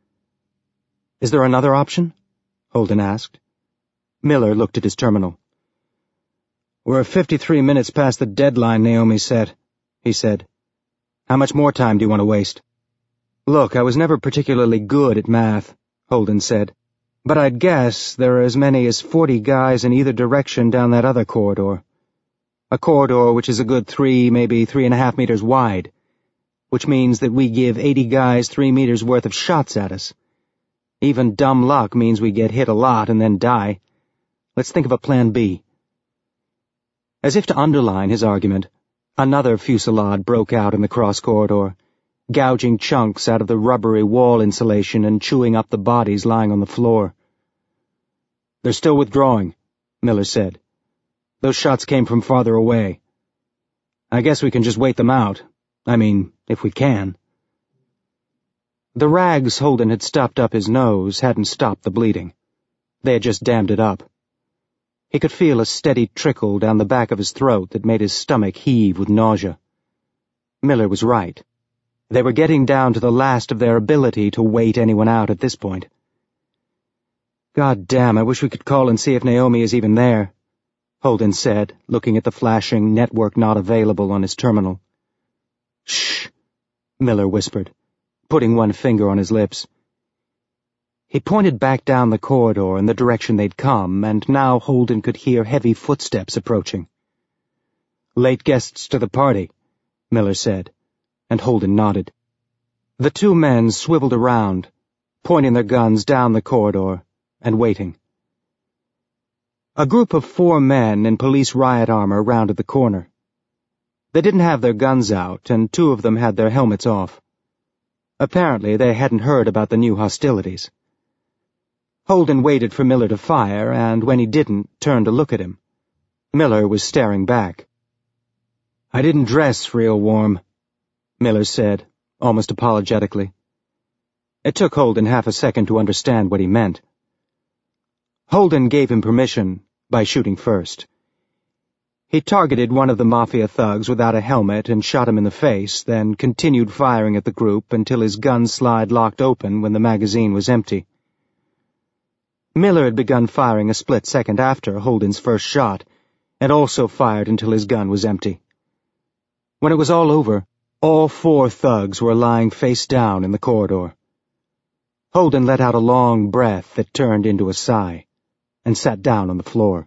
"Is there another option?" Holden asked. Miller looked at his terminal. "We're fifty-three minutes past the deadline Naomi set," he said. "How much more time do you want to waste?" "Look, I was never particularly good at math," Holden said, "but I'd guess there are as many as forty guys in either direction down that other corridor. A corridor which is a good three, maybe three and a half meters wide. which means that we give eighty guys three meters worth of shots at us. Even dumb luck means we get hit a lot and then die. Let's think of a plan B. As if to underline his argument, another fusillade broke out in the cross corridor, gouging chunks out of the rubbery wall insulation and chewing up the bodies lying on the floor. "They're still withdrawing," Miller said. "Those shots came from farther away. I guess we can just wait them out. I mean, if we can." The rags Holden had stuffed up his nose hadn't stopped the bleeding. They had just dammed it up. He could feel a steady trickle down the back of his throat that made his stomach heave with nausea. Miller was right. They were getting down to the last of their ability to wait anyone out at this point. "God damn, I wish we could call and see if Naomi is even there," Holden said, looking at the flashing network not available on his terminal. "Shh," Miller whispered, putting one finger on his lips. He pointed back down the corridor in the direction they'd come, and now Holden could hear heavy footsteps approaching. "Late guests to the party," Miller said, and Holden nodded. The two men swiveled around, pointing their guns down the corridor and waiting. A group of four men in police riot armor rounded the corner. They didn't have their guns out, and two of them had their helmets off. Apparently they hadn't heard about the new hostilities. Holden waited for Miller to fire, and when he didn't, turned to look at him. Miller was staring back. "I didn't dress real warm," Miller said, almost apologetically. It took Holden half a second to understand what he meant. Holden gave him permission by shooting first. He targeted one of the Mafia thugs without a helmet and shot him in the face, then continued firing at the group until his gun slide locked open when the magazine was empty. Miller had begun firing a split second after Holden's first shot, and also fired until his gun was empty. When it was all over, all four thugs were lying face down in the corridor. Holden let out a long breath that turned into a sigh, and sat down on the floor.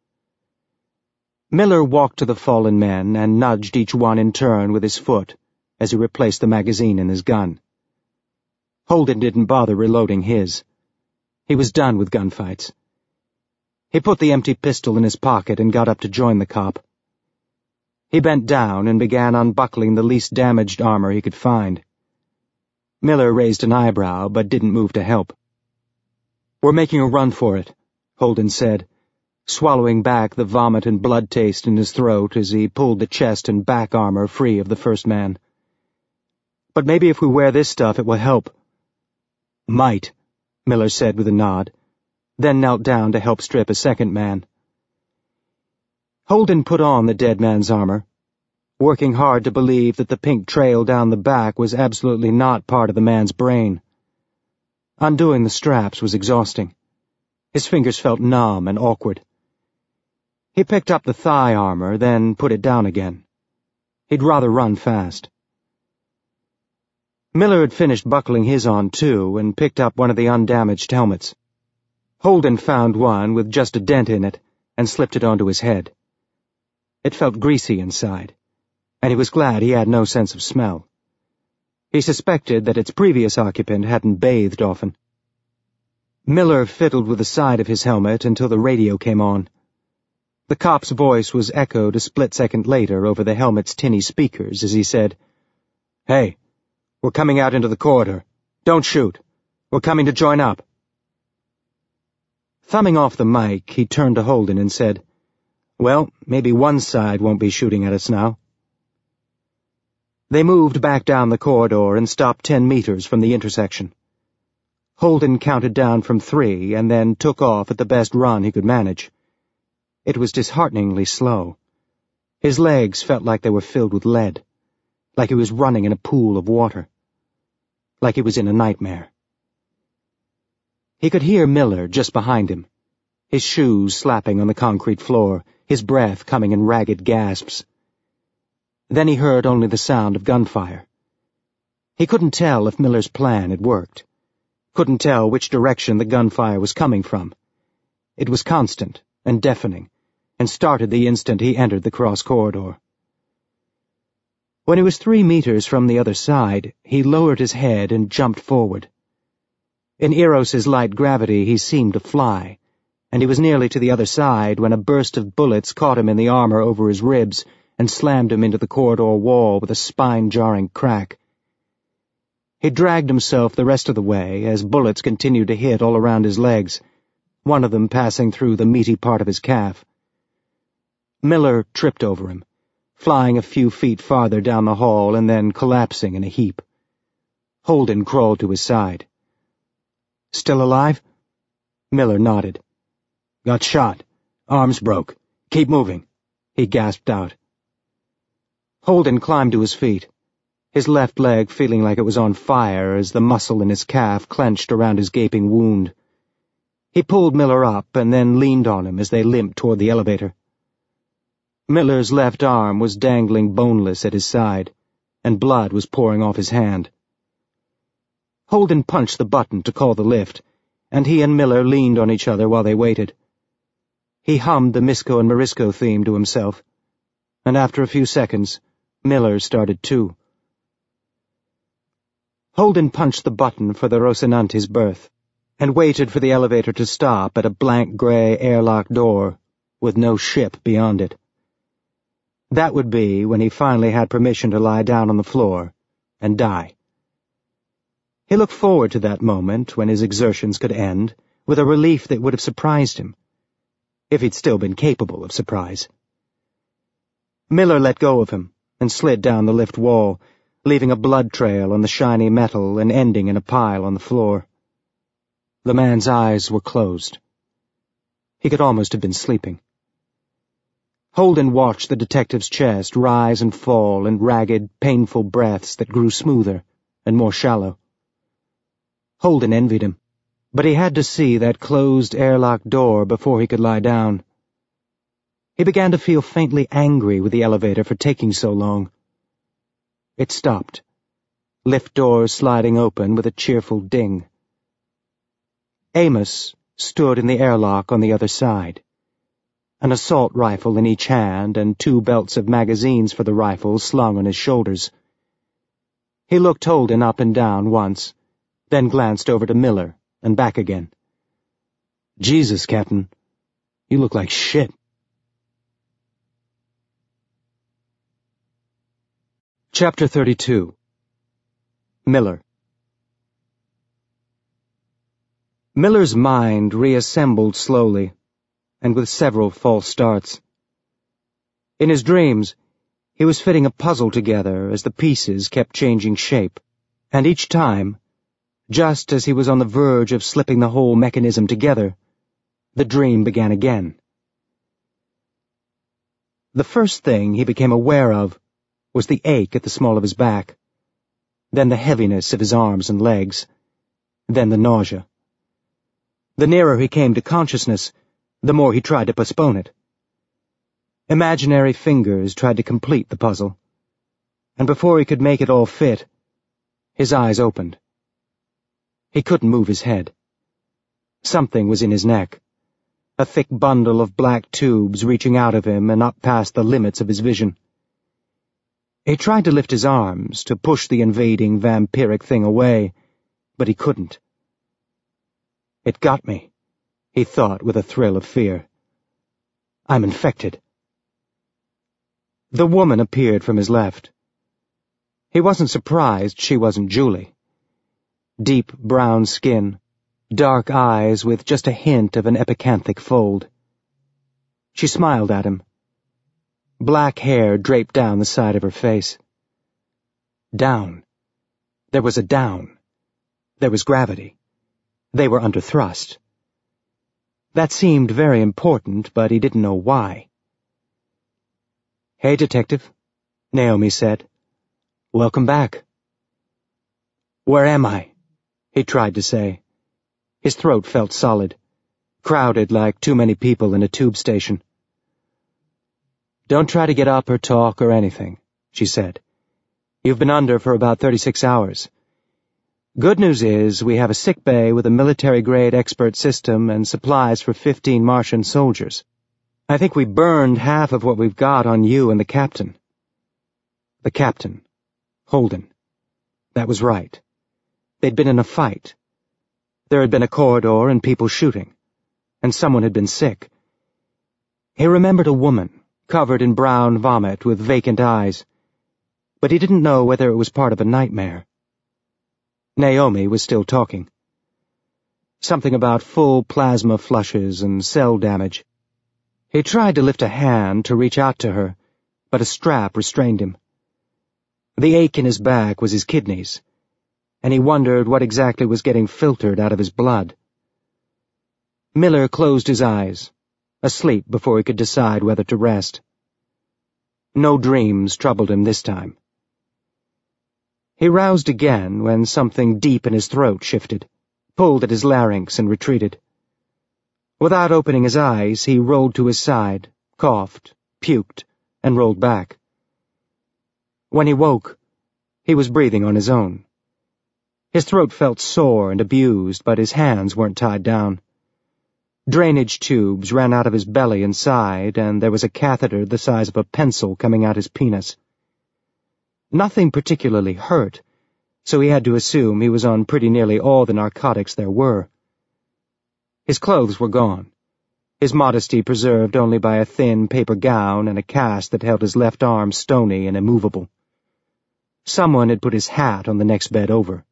Miller walked to the fallen men and nudged each one in turn with his foot as he replaced the magazine in his gun. Holden didn't bother reloading his. He was done with gunfights. He put the empty pistol in his pocket and got up to join the cop. He bent down and began unbuckling the least damaged armor he could find. Miller raised an eyebrow but didn't move to help. "We're making a run for it," Holden said, swallowing back the vomit and blood taste in his throat as he pulled the chest and back armor free of the first man. "But maybe if we wear this stuff it will help." "Might," Miller said with a nod, then knelt down to help strip a second man. Holden put on the dead man's armor, working hard to believe that the pink trail down the back was absolutely not part of the man's brain. Undoing the straps was exhausting. His fingers felt numb and awkward. He picked up the thigh armor, then put it down again. He'd rather run fast. Miller had finished buckling his on too and picked up one of the undamaged helmets. Holden found one with just a dent in it and slipped it onto his head. It felt greasy inside, and he was glad he had no sense of smell. He suspected that its previous occupant hadn't bathed often. Miller fiddled with the side of his helmet until the radio came on. The cop's voice was echoed a split second later over the helmet's tinny speakers as he said, "Hey, we're coming out into the corridor. Don't shoot. We're coming to join up." Thumbing off the mic, he turned to Holden and said, "Well, maybe one side won't be shooting at us now." They moved back down the corridor and stopped ten meters from the intersection. Holden counted down from three and then took off at the best run he could manage. It was dishearteningly slow. His legs felt like they were filled with lead, like he was running in a pool of water, like he was in a nightmare. He could hear Miller just behind him, his shoes slapping on the concrete floor, his breath coming in ragged gasps. Then he heard only the sound of gunfire. He couldn't tell if Miller's plan had worked. Couldn't tell which direction the gunfire was coming from. It was constant and deafening, and started the instant he entered the cross corridor. When he was three meters from the other side, he lowered his head and jumped forward. In Eros's light gravity, he seemed to fly, and he was nearly to the other side when a burst of bullets caught him in the armor over his ribs and slammed him into the corridor wall with a spine-jarring crack. He dragged himself the rest of the way as bullets continued to hit all around his legs, one of them passing through the meaty part of his calf. Miller tripped over him, flying a few feet farther down the hall and then collapsing in a heap. Holden crawled to his side. "Still alive?" Miller nodded. "Got shot. Arms broke. Keep moving," he gasped out. Holden climbed to his feet, his left leg feeling like it was on fire as the muscle in his calf clenched around his gaping wound. He pulled Miller up and then leaned on him as they limped toward the elevator. Miller's left arm was dangling boneless at his side, and blood was pouring off his hand. Holden punched the button to call the lift, and he and Miller leaned on each other while they waited. He hummed the Misko and Morisco theme to himself, and after a few seconds, Miller started too. Holden punched the button for the Rocinante's berth, and waited for the elevator to stop at a blank gray airlock door with no ship beyond it. That would be when he finally had permission to lie down on the floor and die. He looked forward to that moment when his exertions could end with a relief that would have surprised him, if he'd still been capable of surprise. Miller let go of him and slid down the lift wall, leaving a blood trail on the shiny metal and ending in a pile on the floor. The man's eyes were closed. He could almost have been sleeping. Holden watched the detective's chest rise and fall in ragged, painful breaths that grew smoother and more shallow. Holden envied him, but he had to see that closed airlock door before he could lie down. He began to feel faintly angry with the elevator for taking so long. It stopped, lift doors sliding open with a cheerful ding. Amos stood in the airlock on the other side, an assault rifle in each hand and two belts of magazines for the rifle slung on his shoulders. He looked Holden up and down once, then glanced over to Miller and back again. "Jesus, Captain, you look like shit." Chapter thirty-two. Miller. Miller's mind reassembled slowly, and with several false starts. In his dreams, he was fitting a puzzle together as the pieces kept changing shape, and each time, just as he was on the verge of slipping the whole mechanism together, the dream began again. The first thing he became aware of was the ache at the small of his back, then the heaviness of his arms and legs, then the nausea. The nearer he came to consciousness, the more he tried to postpone it. Imaginary fingers tried to complete the puzzle, and before he could make it all fit, his eyes opened. He couldn't move his head. Something was in his neck, a thick bundle of black tubes reaching out of him and up past the limits of his vision. He tried to lift his arms to push the invading vampiric thing away, but he couldn't. "It got me," he thought with a thrill of fear. "I'm infected." The woman appeared from his left. He wasn't surprised she wasn't Julie. Deep brown skin, dark eyes with just a hint of an epicanthic fold. She smiled at him. Black hair draped down the side of her face. Down. There was a down. There was gravity. They were under thrust. That seemed very important, but he didn't know why. "Hey, Detective," Naomi said. "Welcome back." "Where am I?" he tried to say. His throat felt solid, crowded like too many people in a tube station. "Don't try to get up or talk or anything," she said. "You've been under for about thirty-six hours. Good news is we have a sick bay with a military-grade expert system and supplies for fifteen Martian soldiers. I think we burned half of what we've got on you and the captain." The captain. Holden. That was right. They'd been in a fight. There had been a corridor and people shooting, and someone had been sick. He remembered a woman, covered in brown vomit with vacant eyes, but he didn't know whether it was part of a nightmare. Naomi was still talking. Something about full plasma flushes and cell damage. He tried to lift a hand to reach out to her, but a strap restrained him. The ache in his back was his kidneys, and he wondered what exactly was getting filtered out of his blood. Miller closed his eyes, asleep before he could decide whether to rest. No dreams troubled him this time. He roused again when something deep in his throat shifted, pulled at his larynx and retreated. Without opening his eyes, he rolled to his side, coughed, puked, and rolled back. When he woke, he was breathing on his own. His throat felt sore and abused, but his hands weren't tied down. Drainage tubes ran out of his belly and side, and there was a catheter the size of a pencil coming out his penis. Nothing particularly hurt, so he had to assume he was on pretty nearly all the narcotics there were. His clothes were gone, his modesty preserved only by a thin paper gown and a cast that held his left arm stony and immovable. Someone had put his hat on the next bed over.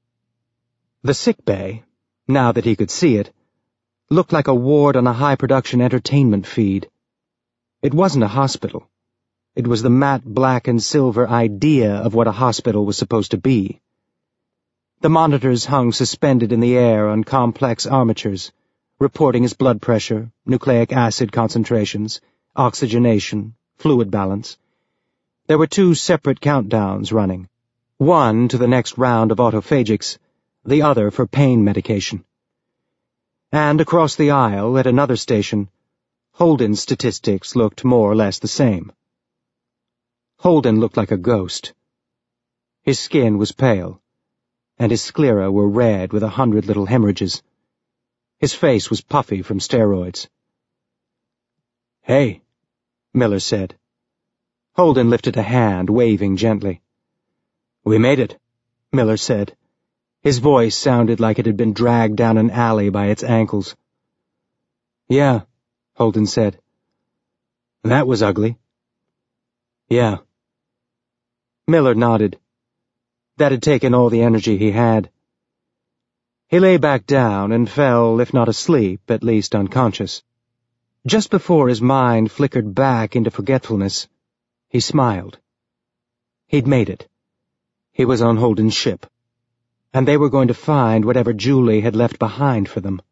The sick bay, now that he could see it, looked like a ward on a high-production entertainment feed. It wasn't a hospital. It was the matte black and silver idea of what a hospital was supposed to be. The monitors hung suspended in the air on complex armatures, reporting his blood pressure, nucleic acid concentrations, oxygenation, fluid balance. There were two separate countdowns running, one to the next round of autophagics, the other for pain medication. And across the aisle, at another station, Holden's statistics looked more or less the same. Holden looked like a ghost. His skin was pale, and his sclera were red with a hundred little hemorrhages. His face was puffy from steroids. "Hey," Miller said. Holden lifted a hand, waving gently. "We made it," Miller said. His voice sounded like it had been dragged down an alley by its ankles. "Yeah," Holden said. "That was ugly." "Yeah." Miller nodded. That had taken all the energy he had. He lay back down and fell, if not asleep, at least unconscious. Just before his mind flickered back into forgetfulness, he smiled. He'd made it. He was on Holden's ship, and they were going to find whatever Julie had left behind for them.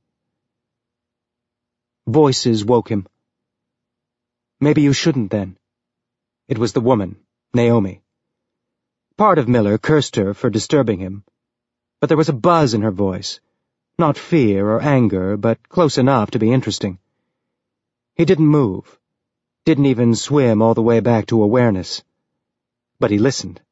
Voices woke him. "Maybe you shouldn't, then." It was the woman, Naomi. Part of Miller cursed her for disturbing him, but there was a buzz in her voice, not fear or anger, but close enough to be interesting. He didn't move, didn't even swim all the way back to awareness, but he listened.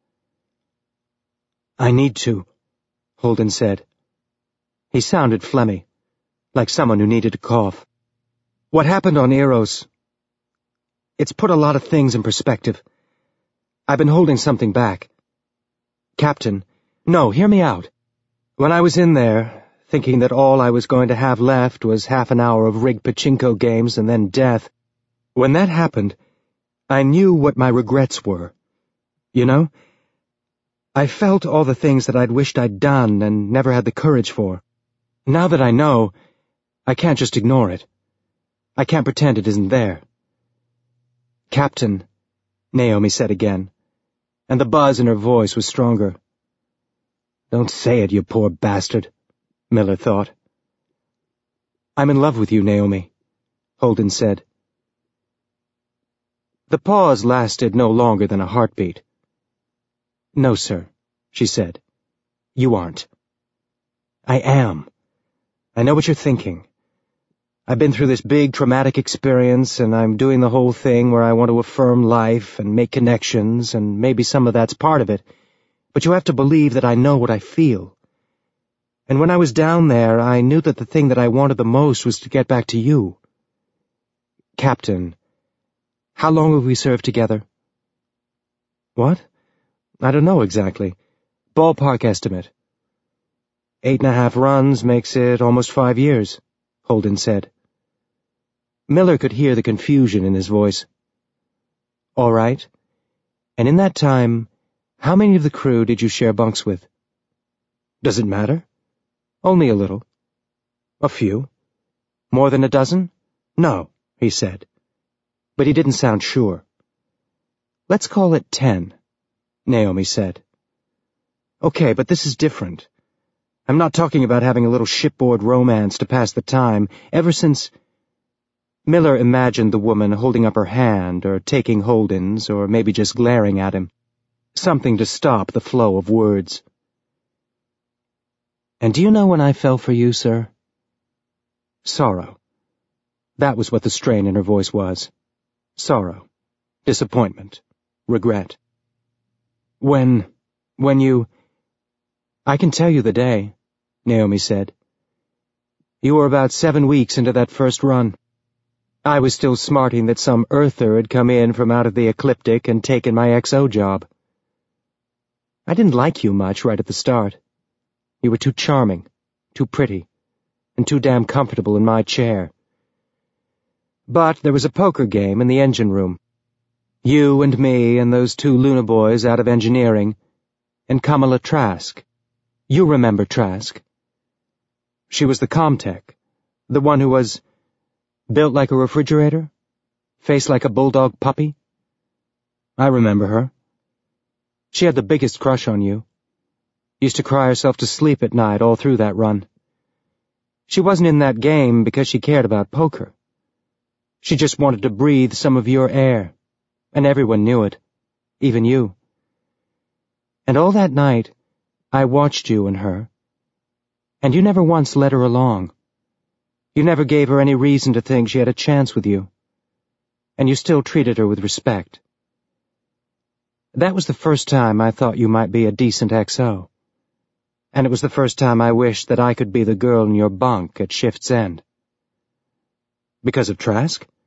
"I need to," Holden said. He sounded phlegmy, like someone who needed to cough. "What happened on Eros? It's put a lot of things in perspective. I've been holding something back. Captain, no, hear me out. When I was in there, thinking that all I was going to have left was half an hour of rigged pachinko games and then death, when that happened, I knew what my regrets were. You know? I felt all the things that I'd wished I'd done and never had the courage for. Now that I know, I can't just ignore it. I can't pretend it isn't there." "Captain," Naomi said again, and the buzz in her voice was stronger. "Don't say it, you poor bastard," Miller thought. "I'm in love with you, Naomi," Holden said. The pause lasted no longer than a heartbeat. "No, sir," she said. "You aren't." "I am. I know what you're thinking. I've been through this big traumatic experience, and I'm doing the whole thing where I want to affirm life and make connections, and maybe some of that's part of it, but you have to believe that I know what I feel. And when I was down there, I knew that the thing that I wanted the most was to get back to you. Captain, how long have we served together?" "What?" I don't know exactly. Ballpark estimate. Eight and a half runs makes it almost five years, Holden said. Miller could hear the confusion in his voice. All right. And in that time, how many of the crew did you share bunks with? Does it matter? Only a little. A few. More than a dozen? No, he said. But he didn't sound sure. Let's call it ten, Naomi said. Okay, but this is different. I'm not talking about having a little shipboard romance to pass the time. Ever since... Miller imagined the woman holding up her hand, or taking Holden's, or maybe just glaring at him. Something to stop the flow of words. And do you know when I fell for you, sir? Sorrow. That was what the strain in her voice was. Sorrow. Disappointment. Regret. When... when you... I can tell you the day, Naomi said. You were about seven weeks into that first run. I was still smarting that some earther had come in from out of the ecliptic and taken my X O job. I didn't like you much right at the start. You were too charming, too pretty, and too damn comfortable in my chair. But there was a poker game in the engine room. You and me and those two Luna boys out of engineering, and Kamala Trask. You remember Trask. She was the Comtech, the one who was built like a refrigerator, face like a bulldog puppy. I remember her. She had the biggest crush on you. Used to cry herself to sleep at night all through that run. She wasn't in that game because she cared about poker. She just wanted to breathe some of your air, and everyone knew it, even you. And all that night, I watched you and her, and you never once led her along. You never gave her any reason to think she had a chance with you, and you still treated her with respect. That was the first time I thought you might be a decent X O, and it was the first time I wished that I could be the girl in your bunk at shift's end. Because of Trask?